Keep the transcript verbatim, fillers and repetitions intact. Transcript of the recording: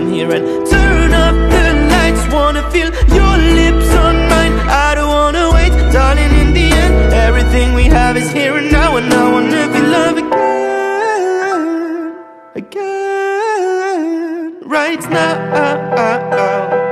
come here and turn up the lights. Wanna feel your lips on mine, I don't wanna wait. Darling, in the end, everything we have is here and now. And I wanna feel love again, again, right now.